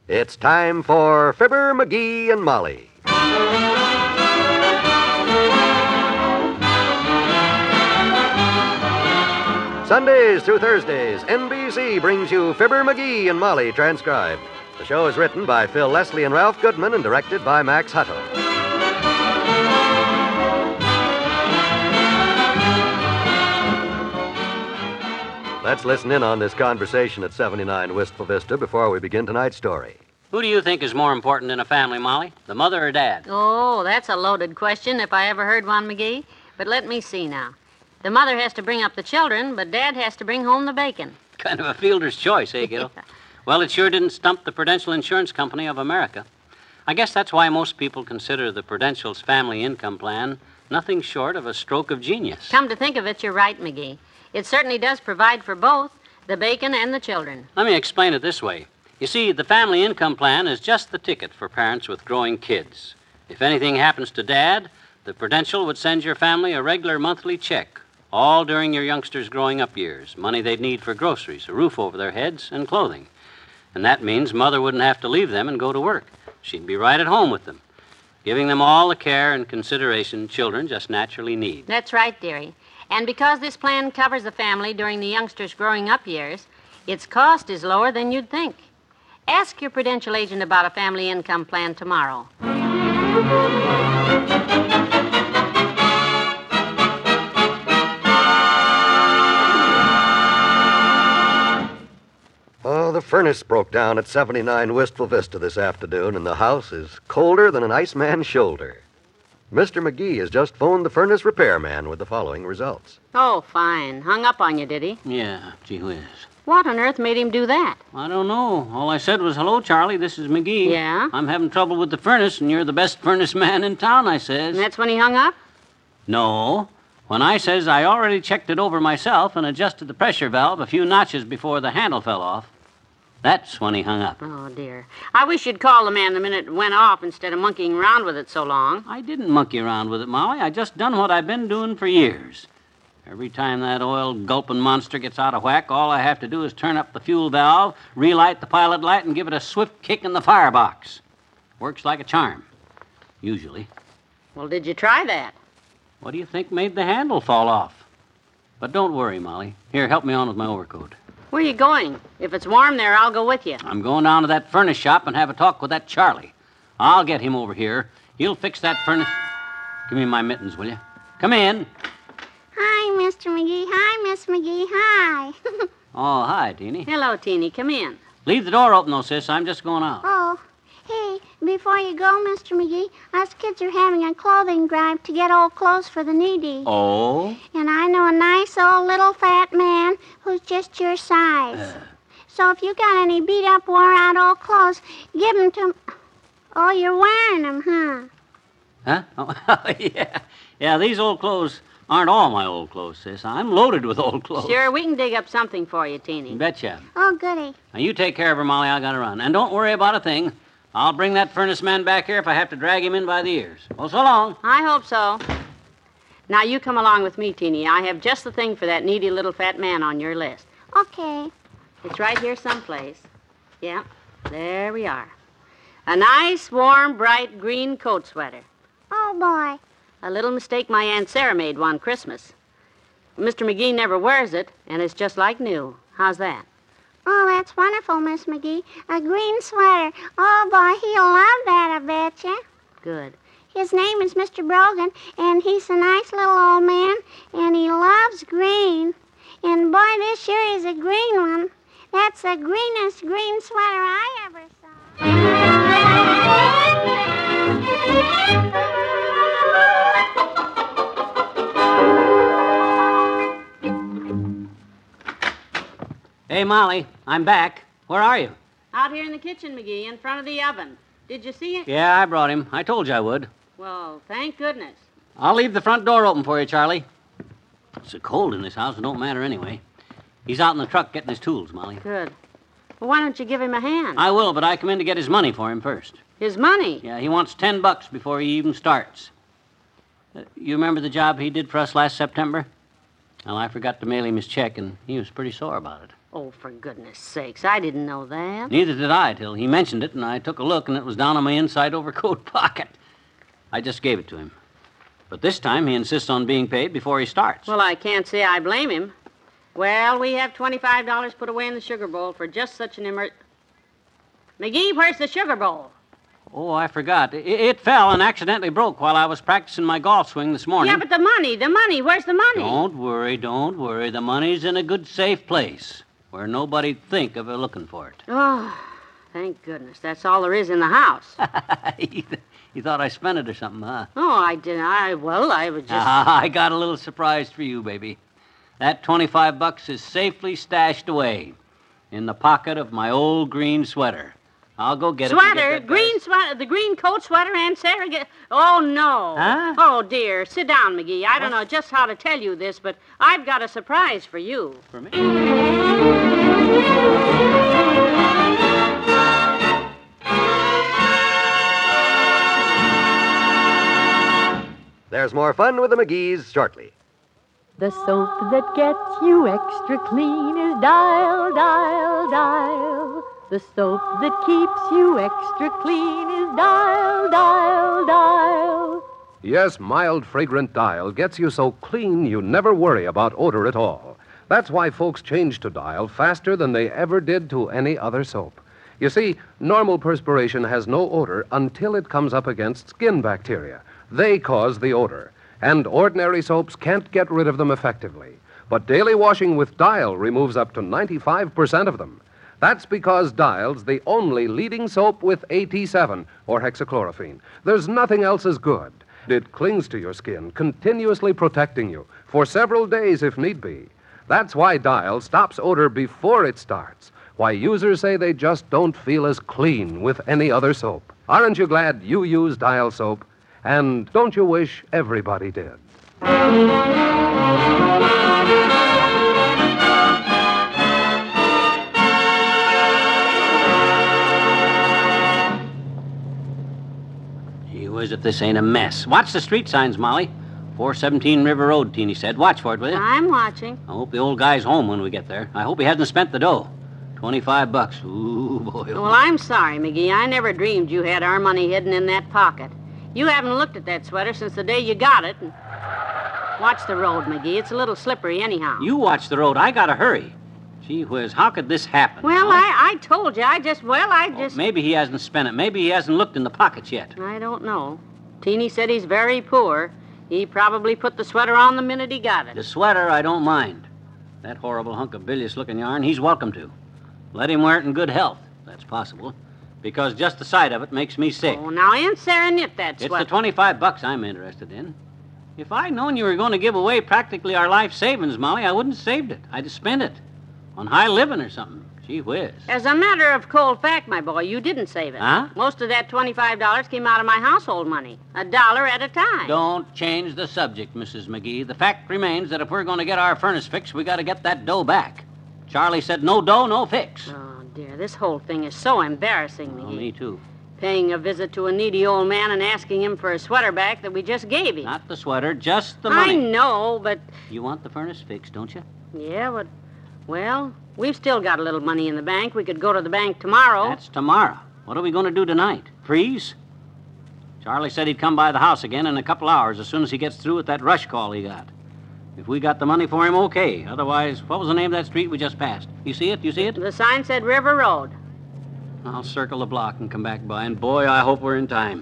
It's time for Fibber, McGee, and Molly. Sundays through Thursdays, NBC brings you Fibber, McGee, and Molly transcribed. The show is written by Phil Leslie and Ralph Goodman and directed by Max Hutto. Let's listen in on this conversation at 79 Wistful Vista before we begin tonight's story. Who do you think is more important in a family, Molly? The mother or Dad? Oh, that's a loaded question if I ever heard one, McGee. But let me see now. The mother has to bring up the children, but Dad has to bring home the bacon. Kind of a fielder's choice, eh, kiddo? Well, it sure didn't stump the Prudential Insurance Company of America. I guess that's why most people consider the Prudential's family income plan nothing short of a stroke of genius. Come to think of it, you're right, McGee. It certainly does provide for both, the bacon and the children. Let me explain it this way. You see, the family income plan is just the ticket for parents with growing kids. If anything happens to Dad, the Prudential would send your family a regular monthly check, all during your youngsters' growing up years, money they'd need for groceries, a roof over their heads, and clothing. And that means Mother wouldn't have to leave them and go to work. She'd be right at home with them, giving them all the care and consideration children just naturally need. That's right, dearie. And because this plan covers the family during the youngsters' growing up years, its cost is lower than you'd think. Ask your Prudential agent about a family income plan tomorrow. Oh, the furnace broke down at 79 Wistful Vista this afternoon, and the house is colder than an iceman's shoulder. Mr. McGee has just phoned the furnace repairman with the following results. Oh, fine. Hung up on you, did he? Yeah, gee whiz. What on earth made him do that? I don't know. All I said was, hello, Charlie, this is McGee. Yeah? I'm having trouble with the furnace, and you're the best furnace man in town, I says. And that's when he hung up? No. When I says I already checked it over myself and adjusted the pressure valve a few notches before the handle fell off. That's when he hung up. Oh, dear. I wish you'd call the man the minute it went off instead of monkeying around with it so long. I didn't monkey around with it, Molly. I just done what I've been doing for years. Every time that oil-gulping monster gets out of whack, all I have to do is turn up the fuel valve, relight the pilot light, and give it a swift kick in the firebox. Works like a charm. Usually. Well, did you try that? What do you think made the handle fall off? But don't worry, Molly. Here, help me on with my overcoat. Where are you going? If it's warm there, I'll go with you. I'm going down to that furnace shop and have a talk with that Charlie. I'll get him over here. He'll fix that furnace. Give me my mittens, will you? Come in. Hi, Mr. McGee. Hi, Miss McGee. Hi. Oh, hi, Teeny. Hello, Teeny. Come in. Leave the door open, though, sis. I'm just going out. Oh, hey, before you go, Mr. McGee, us kids are having a clothing drive to get old clothes for the needy. Oh? And I know a nice old little fat man who's just your size. So if you got any beat-up, wore-out old clothes, give them to... Oh, you're wearing them, huh? Huh? Oh, yeah. Yeah, these old clothes aren't all my old clothes, sis. I'm loaded with old clothes. Sure, we can dig up something for you, Teeny. Betcha. Oh, goody. Now, you take care of her, Molly. I gotta run. And don't worry about a thing. I'll bring that furnace man back here if I have to drag him in by the ears. Well, so long. I hope so. Now, you come along with me, Teeny. I have just the thing for that needy little fat man on your list. Okay. It's right here someplace. Yeah, there we are. A nice, warm, bright green coat sweater. Oh, boy. A little mistake my Aunt Sarah made one Christmas. Mr. McGee never wears it, and it's just like new. How's that? Oh, that's wonderful, Miss McGee. A green sweater. Oh, boy, he'll love that, I betcha. Good. His name is Mr. Brogan, and he's a nice little old man, and he loves green. And, boy, this sure is a green one. That's the greenest green sweater I ever saw. Hey, Molly, I'm back. Where are you? Out here in the kitchen, McGee, in front of the oven. Did you see it? Yeah, I brought him. I told you I would. Well, thank goodness. I'll leave the front door open for you, Charlie. It's so cold in this house, it don't matter anyway. He's out in the truck getting his tools, Molly. Good. Well, why don't you give him a hand? I will, but I come in to get his money for him first. His money? Yeah, he wants $10 before he even starts. You remember the job he did for us last September? Well, I forgot to mail him his check, and he was pretty sore about it. Oh, for goodness sakes, I didn't know that. Neither did I till he mentioned it, and I took a look, and it was down in my inside overcoat pocket. I just gave it to him. But this time he insists on being paid before he starts. Well, I can't say I blame him. Well, we have $25 put away in the sugar bowl for just such an McGee, where's the sugar bowl? Oh, I forgot. It fell and accidentally broke while I was practicing my golf swing this morning. Yeah, but the money, where's the money? Don't worry. The money's in a good, safe place where nobody'd think of looking for it. Oh, thank goodness. That's all there is in the house. You thought I spent it or something, huh? Oh, I didn't. I was just... I got a little surprise for you, baby. That $25 is safely stashed away in the pocket of my old green sweater. I'll go get it. Sweater? Green sweater? The green coat sweater Aunt Sarah get... Oh, no. Huh? Oh, dear. Sit down, McGee. I don't know just how to tell you this, but I've got a surprise for you. For me? There's more fun with the McGees shortly. The soap that gets you extra clean is Dial, Dial, Dial. The soap that keeps you extra clean is Dial, Dial, Dial. Yes, mild, fragrant Dial gets you so clean you never worry about odor at all. That's why folks change to Dial faster than they ever did to any other soap. You see, normal perspiration has no odor until it comes up against skin bacteria. They cause the odor, and ordinary soaps can't get rid of them effectively. But daily washing with Dial removes up to 95% of them. That's because Dial's the only leading soap with AT7, or hexachlorophene. There's nothing else as good. It clings to your skin, continuously protecting you, for several days if need be. That's why Dial stops odor before it starts. Why users say they just don't feel as clean with any other soap. Aren't you glad you use Dial soap? And don't you wish everybody did? Gee whiz, if this ain't a mess. Watch the street signs, Molly. 417 River Road, Teeny said. Watch for it, will you? I'm watching. I hope the old guy's home when we get there. I hope he hasn't spent the dough. $25. Ooh, boy. Well, I'm sorry, McGee. I never dreamed you had our money hidden in that pocket. You haven't looked at that sweater since the day you got it. And... Watch the road, McGee. It's a little slippery anyhow. You watch the road. I gotta hurry. Gee whiz, how could this happen? Well, I told you. Maybe he hasn't spent it. Maybe he hasn't looked in the pockets yet. I don't know. Teeny said he's very poor. He probably put the sweater on the minute he got it. The sweater, I don't mind. That horrible hunk of bilious-looking yarn, he's welcome to. Let him wear it in good health. That's possible. Because just the sight of it makes me sick. Oh, now Aunt Sarah knit that sweater. It's the $25 I'm interested in. If I'd known you were going to give away practically our life savings, Molly, I wouldn't have saved it. I'd have spent it on high living or something. Gee whiz. As a matter of cold fact, my boy, you didn't save it. Huh? Most of that $25 came out of my household money. $1 at a time. Don't change the subject, Mrs. McGee. The fact remains that if we're going to get our furnace fixed, we got to get that dough back. Charlie said no dough, no fix. Oh, dear, this whole thing is so embarrassing, McGee. Oh, me too. Paying a visit to a needy old man and asking him for a sweater back that we just gave him. Not the sweater, just the money. I know, but... You want the furnace fixed, don't you? Yeah, but... Well, we've still got a little money in the bank. We could go to the bank tomorrow. That's tomorrow. What are we going to do tonight? Freeze? Charlie said he'd come by the house again in a couple hours as soon as he gets through with that rush call he got. If we got the money for him, okay. Otherwise, what was the name of that street we just passed? You see it? You see it? The sign said River Road. I'll circle the block and come back by, and boy, I hope we're in time.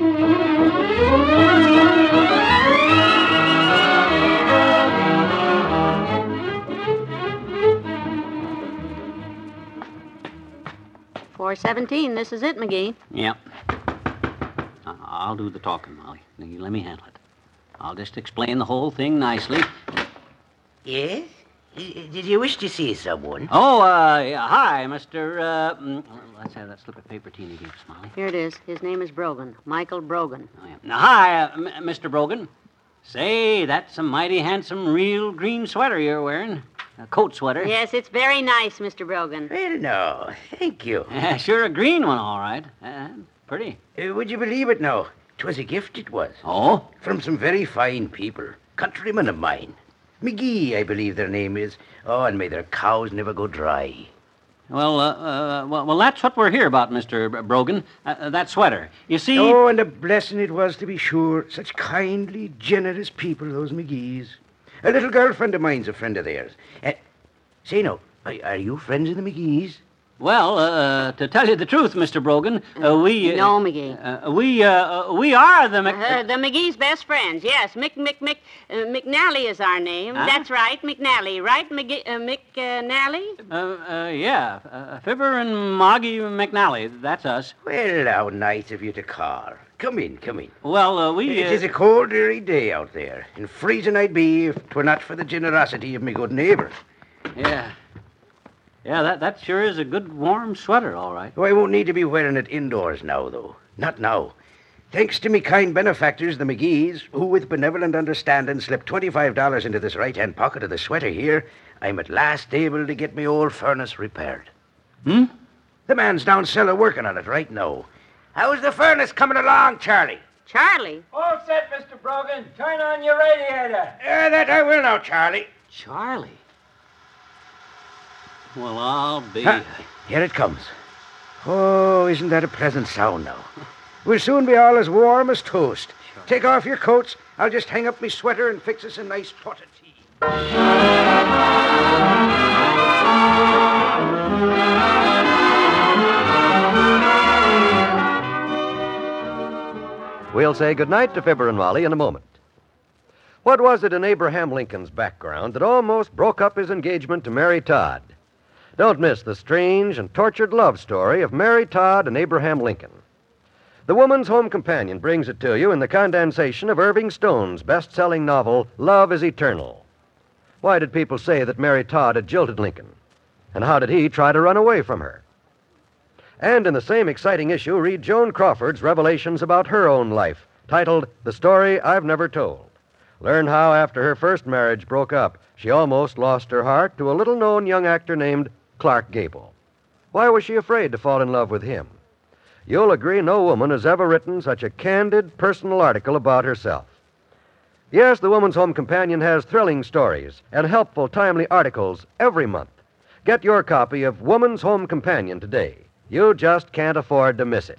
$4.17. This is it, McGee. Yep. I'll do the talking, Molly. Now, you let me handle it. I'll just explain the whole thing nicely. Yes? Did you wish to see someone? Oh, yeah, hi, Mr. Let's have that slip of paper Teeny gave us, Molly. Here it is. His name is Brogan. Michael Brogan. Oh, yeah. Now, hi, Mr. Brogan. Say, that's a mighty handsome, real green sweater you're wearing. A coat sweater. Yes, it's very nice, Mr. Brogan. Well, no, thank you. Sure a green one, all right. Pretty. Would you believe it now? 'Twas a gift, it was. Oh? From some very fine people, countrymen of mine. McGee, I believe their name is. Oh, and may their cows never go dry. Well, that's what we're here about, Mr. Brogan. That sweater. You see... Oh, and a blessing it was, to be sure. Such kindly, generous people, those McGees. A little girlfriend of mine's a friend of theirs. Say, now, are you friends of the McGees? Well, to tell you the truth, Mr. Brogan, we... No, McGee. We are the The McGee's best friends, yes. McNally is our name. Huh? That's right, McNally. Right, McNally? Yeah. Fibber and Moggy McNally. That's us. Well, how nice of you to call. Come in. Well, we... It is a cold, dreary day out there, and freezing I'd be if 'twere not for the generosity of me good neighbours. Yeah. Yeah, that sure is a good warm sweater, all right. Oh, I won't need to be wearing it indoors now, though. Not now. Thanks to me kind benefactors, the McGees, who with benevolent understanding slipped $25 into this right-hand pocket of the sweater here, I'm at last able to get my old furnace repaired. Hmm? The man's down cellar working on it right now. How's the furnace coming along, Charlie? Charlie? All set, Mr. Brogan. Turn on your radiator. That I will now, Charlie. Charlie? Well, I'll be... Here it comes. Oh, isn't that a pleasant sound now? We'll soon be all as warm as toast. Sure. Take off your coats. I'll just hang up my sweater and fix us a nice pot of tea. We'll say goodnight to Fibber and Molly in a moment. What was it in Abraham Lincoln's background that almost broke up his engagement to Mary Todd? Don't miss the strange and tortured love story of Mary Todd and Abraham Lincoln. The Woman's Home Companion brings it to you in the condensation of Irving Stone's best-selling novel, Love is Eternal. Why did people say that Mary Todd had jilted Lincoln? And how did he try to run away from her? And in the same exciting issue, read Joan Crawford's revelations about her own life, titled The Story I've Never Told. Learn how, after her first marriage broke up, she almost lost her heart to a little-known young actor named Clark Gable. Why was she afraid to fall in love with him? You'll agree no woman has ever written such a candid, personal article about herself. Yes, the Woman's Home Companion has thrilling stories and helpful, timely articles every month. Get your copy of Woman's Home Companion today. You just can't afford to miss it.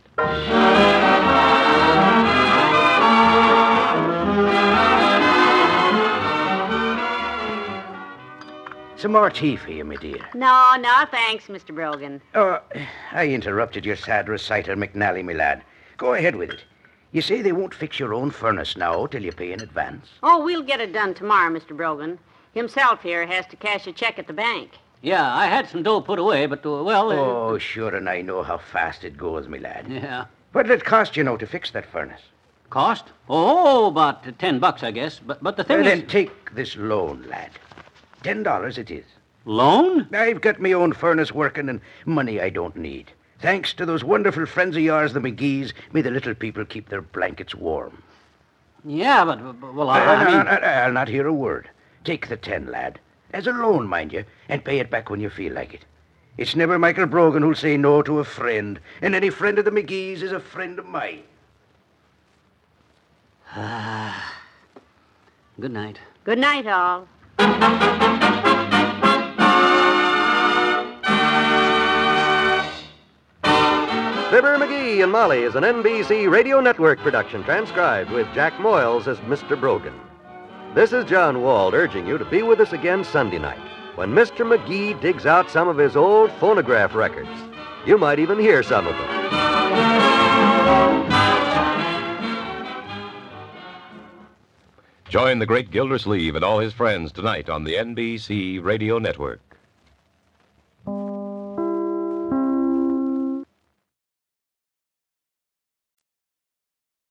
Some more tea for you, my dear. No, thanks, Mr. Brogan. Oh, I interrupted your sad reciter, McNally, my lad. Go ahead with it. You say they won't fix your own furnace now till you pay in advance. Oh, we'll get it done tomorrow, Mr. Brogan. Himself here has to cash a check at the bank. Yeah, I had some dough put away, but, Oh, sure, and I know how fast it goes, my lad. Yeah. What'll it cost you now to fix that furnace? Cost? Oh, about $10, I guess. But the thing is... Then take this loan, lad. $10 it is. Loan? I've got my own furnace working and money I don't need. Thanks to those wonderful friends of yours, the McGees, may the little people keep their blankets warm. Yeah, but I mean... I'll not hear a word. Take the 10, lad. As a loan, mind you, and pay it back when you feel like it. It's never Michael Brogan who'll say no to a friend, and any friend of the McGees is a friend of mine. Good night. Good night, all. Fibber, McGee, and Molly is an NBC Radio Network production, transcribed with Jack Moyles as Mr. Brogan. This is John Wald urging you to be with us again Sunday night, when Mr. McGee digs out some of his old phonograph records. You might even hear some of them. Join the great Gildersleeve and all his friends tonight on the NBC Radio Network.